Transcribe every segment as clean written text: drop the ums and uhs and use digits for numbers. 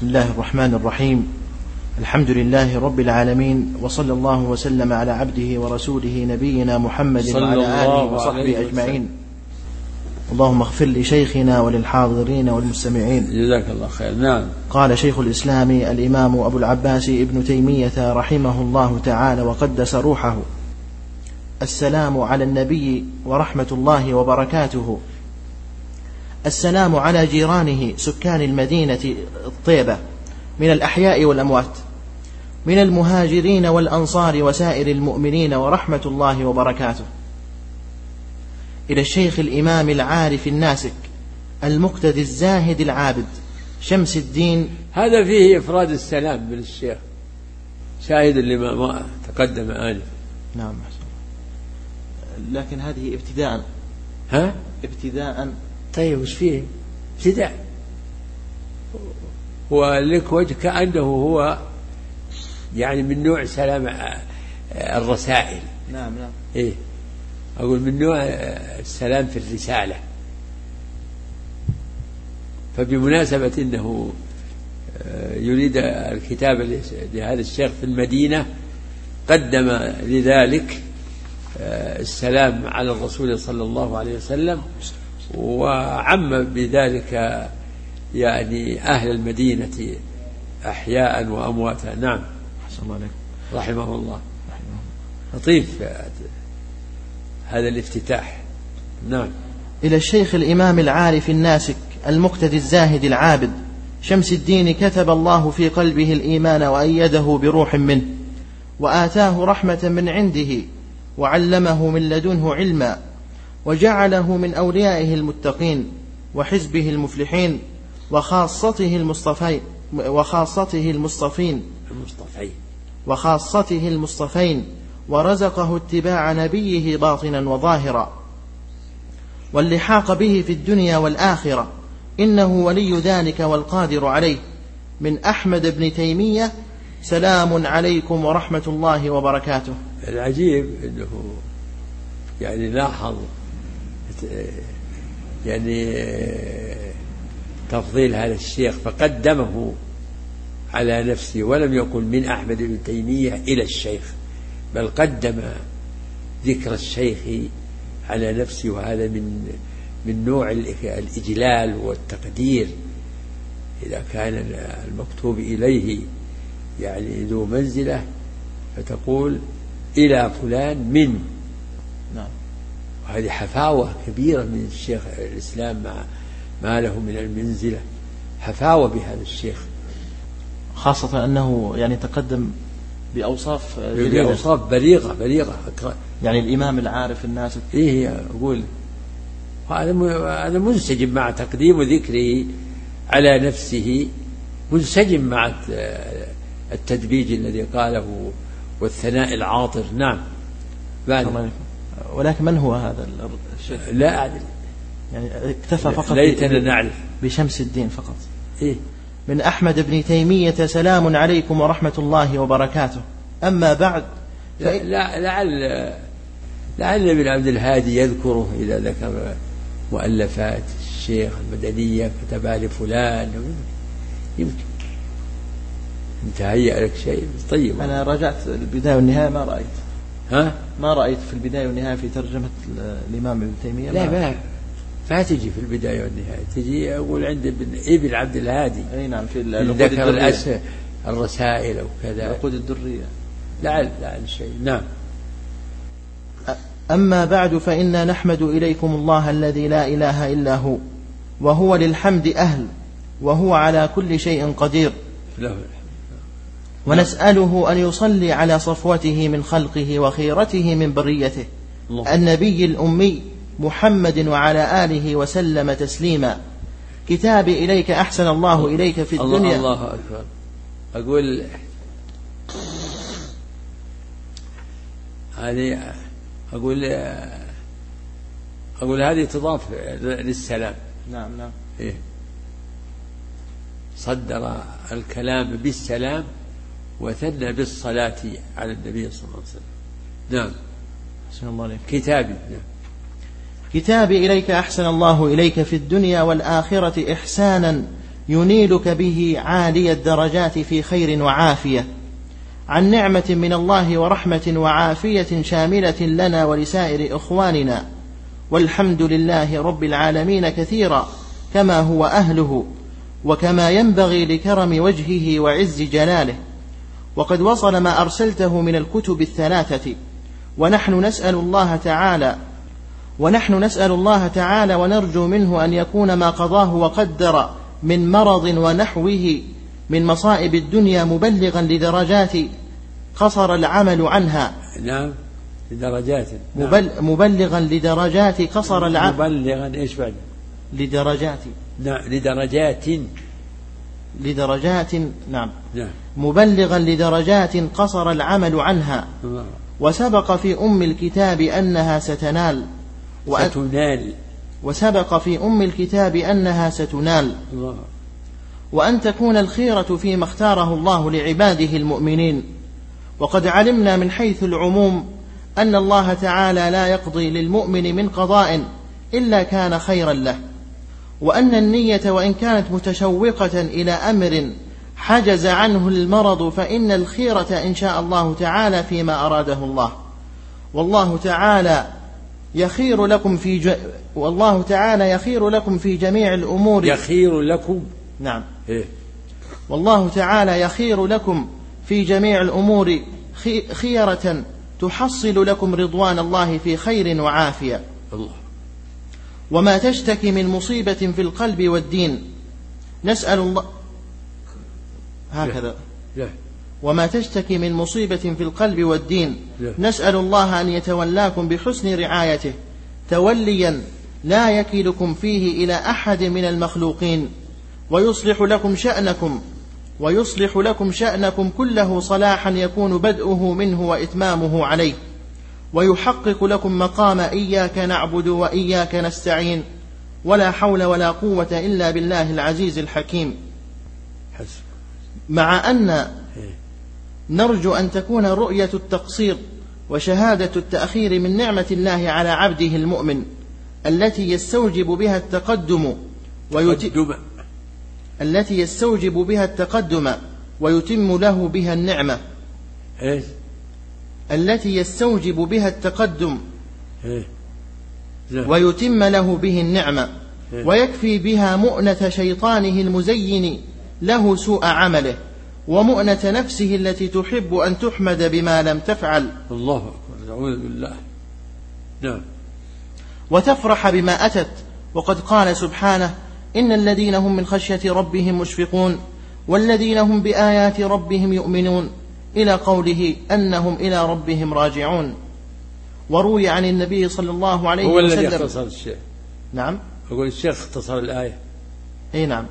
بسم الله الرحمن الرحيم. الحمد لله رب العالمين، وصلى الله وسلم على عبده ورسوله نبينا محمد وعلى آله وصحبه أجمعين. اللهم اغفر لشيخنا وللحاضرين والمستمعين. جزاك الله خير. نعم. قال شيخ الإسلام الإمام أبو العباس ابن تيمية رحمه الله تعالى وقدس روحه: السلام على النبي ورحمة الله وبركاته. السلام على جيرانه سكان المدينة الطيبة من الأحياء والأموات، من المهاجرين والأنصار وسائر المؤمنين، ورحمة الله وبركاته. إلى الشيخ الإمام العارف الناسك المقتدي الزاهد العابد شمس الدين. هذا فيه إفراد السلام من الشيخ، شاهد لما تقدم آنفا. نعم، لكن هذه ابتداء. ابتداء. طيب وش فيه ابتداء؟ ولك وجه كأنه هو يعني من نوع سلام الرسائل. نعم. إيه، أقول من نوع السلام في الرسالة. فبمناسبة أنه يريد الكتابة لهذا الشيخ في المدينة، قدم لذلك السلام على الرسول صلى الله عليه وسلم، وعم بذلك يعني أهل المدينة أحياء وأمواتا. نعم. أحسن الله عليكم. رحمه الله. لطيف هذا الافتتاح. نعم. إلى الشيخ الإمام العارف الناسك المقتدي الزاهد العابد شمس الدين، كتب الله في قلبه الإيمان وأيده بروح منه، وآتاه رحمة من عنده، وعلمه من لدنه علما، وجعله من أوليائه المتقين وحزبه المفلحين وخاصته المصطفين، ورزقه اتباع نبيه باطنا وظاهرا، واللحاق به في الدنيا والآخرة، إنه ولي ذلك والقادر عليه. من أحمد بن تيمية: سلام عليكم ورحمة الله وبركاته. العجيب أنه يعني لاحظ يعني تفضيل هذا الشيخ، فقدمه على نفسه، ولم يقل من أحمد بن تيمية إلى الشيخ، بل قدم ذكر الشيخ على نفسه، وهذا من نوع الإجلال والتقدير. إذا كان المكتوب إليه يعني ذو منزلة، فتقول إلى فلان من. نعم. وهذه حفاوة كبيرة من الشيخ الإسلام مع ما له من المنزلة، حفاوة بهذا الشيخ، خاصة أنه يعني تقدم بأوصاف بليغة يعني الإمام العارف الناس. إيه، أقول هذا منسجم مع تقديم ذكره على نفسه، منسجم مع التدبيج الذي قاله والثناء العاطر. نعم. ولكن من هو هذا الشيخ؟ لا أعلم، يعني اكتفى فقط ليتنا نعرف بشمس الدين فقط. إيه؟ من أحمد بن تيمية: سلام عليكم ورحمة الله وبركاته. أما بعد، لعل ابن عبد الهادي يذكره إذا ذكر مؤلفات الشيخ المدنية كتبها لفلان، يمكن انت هيأ لك شيء. طيب، أنا رجعت البداية والنهاية ما رأيت. ما رأيت في البداية والنهاية في ترجمة الإمام ابن تيمية. لا، فتجي في البداية والنهاية، تجي أقول عند ابن عبد الهادي. أي نعم، في ذكر الرسائل أو كذا، العقود الدرية. لعل شيء. نعم. أما بعد، فإنا نحمد إليكم الله الذي لا إله إلا هو، وهو للحمد أهل، وهو على كل شيء قدير، ونسأله أن يصلي على صفوته من خلقه وخيرته من بريته النبي الأمي محمد وعلى آله وسلم تسليما. كتابي إليك أحسن الله إليك في الدنيا. الله أكبر. أقول هذه تضاف للسلام. نعم. إيه؟ صدر الكلام بالسلام وثنى بالصلاة على النبي صلى الله عليه وسلم. نعم. أحسن الله إليك. كتابي. نعم. كتابي إليك أحسن الله إليك في الدنيا والآخرة إحسانا ينيلك به عالي الدرجات في خير وعافية، عن نعمة من الله ورحمة وعافية شاملة لنا ولسائر إخواننا، والحمد لله رب العالمين كثيرا كما هو أهله وكما ينبغي لكرم وجهه وعز جلاله. وقد وصل ما أرسلته من الكتب الثلاثة، ونحن نسأل الله تعالى ونرجو منه أن يكون ما قضاه وقدر من مرض ونحوه من مصائب الدنيا مبلغا لدرجات قصر العمل عنها. نعم، لدرجات. مبلغا لدرجات قصر العمل. مبلغا إيش بعد؟ لدرجات. نعم، لدرجات. نعم. مبلغا لدرجات قصر العمل عنها. وسبق في أم الكتاب أنها ستنال. وسبق في أم الكتاب أنها ستنال. وأن تكون الخيرة فيما اختاره الله لعباده المؤمنين. وقد علمنا من حيث العموم أن الله تعالى لا يقضي للمؤمن من قضاء إلا كان خيرا له، وأن النية وإن كانت متشوقة إلى أمر حجز عنه المرض فإن الخيرة إن شاء الله تعالى فيما أراده الله. والله تعالى يخير لكم في جميع الأمور. يخير لكم. نعم. والله تعالى يخير لكم في جميع الأمور خيرة تحصل لكم رضوان الله في خير وعافية. الله. وما تشتكي من مصيبة في القلب والدين نسأل الله هكذا. وما تشتكي من مصيبة في القلب والدين نسأل الله أن يتولاكم بحسن رعايته توليا لا يكلكم فيه إلى أحد من المخلوقين، ويصلح لكم شأنكم كله صلاحا يكون بدءه منه وإتمامه عليه، ويحقق لكم مقام إياك نعبد وإياك نستعين، ولا حول ولا قوة إلا بالله العزيز الحكيم. مع أن نرجو أن تكون رؤية التقصير وشهادة التأخير من نعمة الله على عبده المؤمن التي يستوجب بها التقدم ويتم له بها النعمة. التي يستوجب بها التقدم ويتم له به النعمة، ويكفي بها مؤنة شيطانه المزين له سوء عمله، ومؤنة نفسه التي تحب أن تحمد بما لم تفعل. الله أكبر، نعوذ بالله. نعم. وتفرح بما أتت، وقد قال سبحانه: إن الذين هم من خشية ربهم مشفقون والذين هم بآيات ربهم يؤمنون، إلى قوله أنهم إلى ربهم راجعون. وروي عن النبي صلى الله عليه وسلم. هو الذي اختصر الشيخ. نعم. أقول الشيخ اختصر الآية. أي نعم.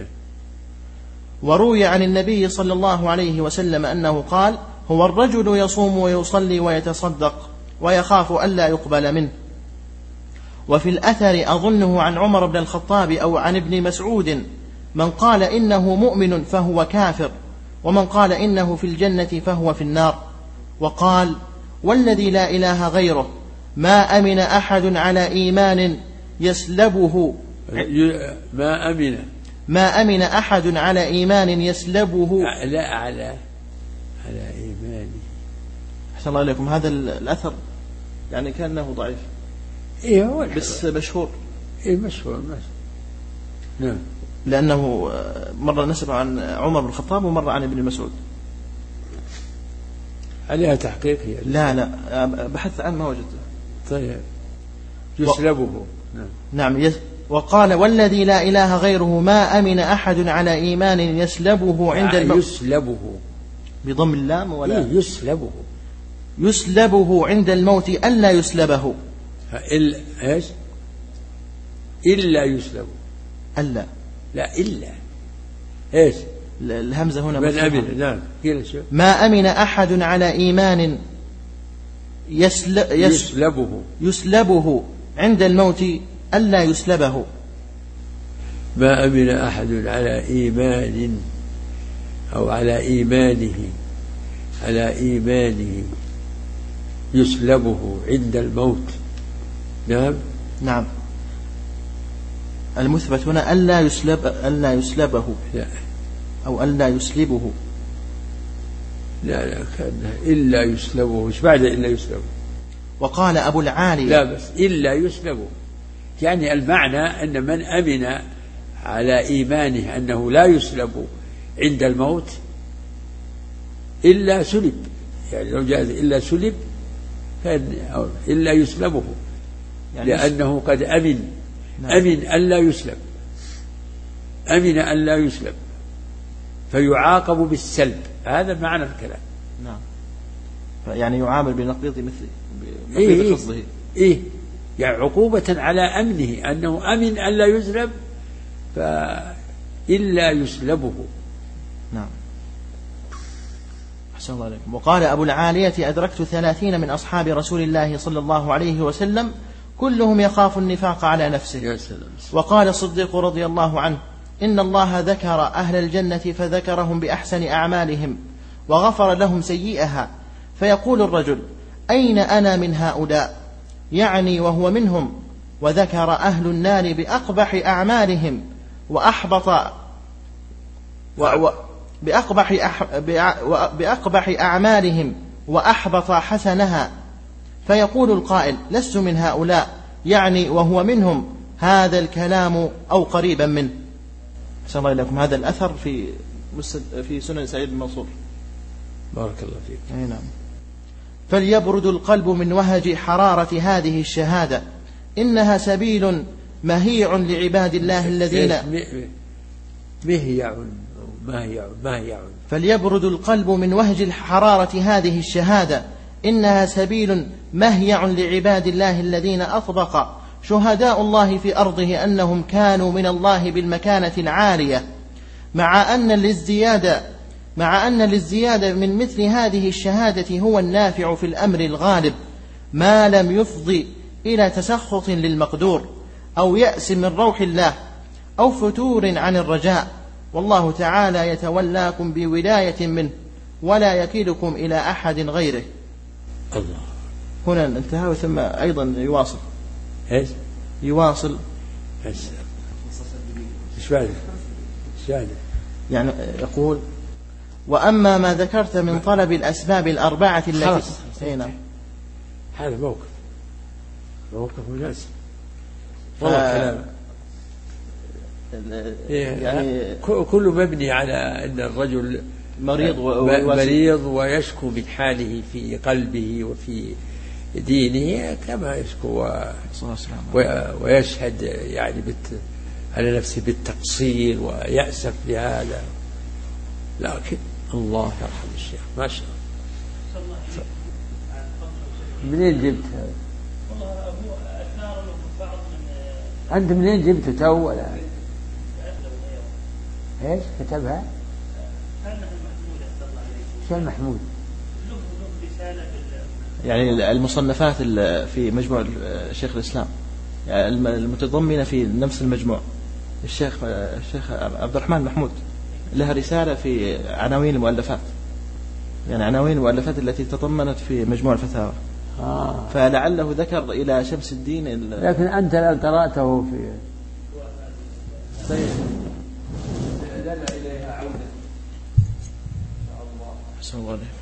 وروي عن النبي صلى الله عليه وسلم أنه قال: هو الرجل يصوم ويصلي ويتصدق ويخاف ألا يقبل منه. وفي الأثر أظنه عن عمر بن الخطاب أو عن ابن مسعود: من قال إنه مؤمن فهو كافر، ومن قال إنه في الجنة فهو في النار. وقال: والذي لا إله غيره ما أمن أحد على إيمان يسلبه. ما أمن أحد على إيمان يسلبه. لا على إيمانه. أحسن الله إليكم. هذا الأثر يعني كأنه ضعيف. إيه بس مشهور. إيه مشهور. نعم. لأنه مرة نسب عن عمر بن الخطاب ومرة عن ابن مسعود. عليها تحقيق هي؟ لا بحث عن ما وجدته. طيب. يسلبه. نعم. وقال: والذي لا إله غيره ما أمن أحد على إيمان يسلبه عند الموت. يسلبه بضم اللام ولا؟ يسلبه عند الموت ألا يسلبه. إيش؟ إلا يسلبه. ألا. لا إلا. إيش؟ الهمزة هنا من أمن. نعم. ما أمن أحد على إيمان يسلبه عند الموت ألا يسلبه. ما أمن أحد على إيمان أو على إيمانه يسلبه عند الموت. نعم. المثبت هنا ألا يسلبه لا. أو ألا يسلبه. لا كأنها إلا يسلبه. إيش بعد إلا يسلبه؟ وقال أبو العالي لا بس إلا يسلبه، يعني المعنى أن من أمن على إيمانه أنه لا يسلب عند الموت إلا سلب، يعني لو جاء إلا سلب كان إلا يسلبه، يعني لأنه قد أمن. نعم. أمن ألا يسلب، أمن ألا يسلب فيعاقب بالسلب، هذا معنى الكلام. نعم. يعني يعامل بنقيض مثل حفظه. يعني عقوبة على أمنه أنه أمن ألا يسلب فإلا يسلبه. نعم. أحسن الله عليكم. وقال أبو العالية أدركت 30 من أصحاب رسول الله صلى الله عليه وسلم كلهم يخاف النفاق على نفسه. وقال الصديق رضي الله عنه إن الله ذكر أهل الجنة فذكرهم بأحسن أعمالهم وغفر لهم سيئها، فيقول الرجل أين أنا من هؤلاء، يعني وهو منهم، وذكر أهل النار بأقبح أعمالهم بأقبح أعمالهم وأحبط حسنها، فيقول القائل لست من هؤلاء، يعني وهو منهم، هذا الكلام أو قريبا منه. أحسن الله إليكم. هذا الأثر في سنن سعيد بن منصور. بارك الله فيك. نعم. فليبرد القلب من وهج حرارة هذه الشهادة، إنها سبيل مهيع لعباد الله الذين فليبرد القلب من وهج حرارة هذه الشهادة، إنها سبيل مهيع لعباد الله الذين أطبق شهداء الله في أرضه أنهم كانوا من الله بالمكانة العالية، مع أن للزيادة من مثل هذه الشهادة هو النافع في الأمر الغالب، ما لم يفضي إلى تسخط للمقدور أو يأس من روح الله أو فتور عن الرجاء، والله تعالى يتولاكم بولاية منه ولا يكيلكم إلى أحد غيره. الله. هنا انتهى ثم أيضا يواصل. إيش؟ يواصل. إيش يعني يقول وأما ما ذكرت من طلب الأسباب الأربعة التي هذا موقف مناسب. والله يعني كل مبني على أن الرجل مريض ويشكو من حاله في قلبه وفي دينه كما يشكو ويشهد يعني على نفسه بالتقصير ويأسف لهذا، لكن الله يرحم الشيخ ما شاء الله. منين جبت هذا؟ والله أبو أثار له بعض من أنت منين جبته تو ولا إيش كتبها؟ شال محمود يعني المصنفات في مجموع شيخ الإسلام يعني المتضمنة في نفس المجموع. الشيخ عبد الرحمن محمود لها رسالة في عناوين المؤلفات، يعني عناوين المؤلفات التي تضمنت في مجموع الفتاوى. فلعله ذكر إلى شمس الدين لكن أنت لو قرأته في دل إليها عودة. إن شاء الله.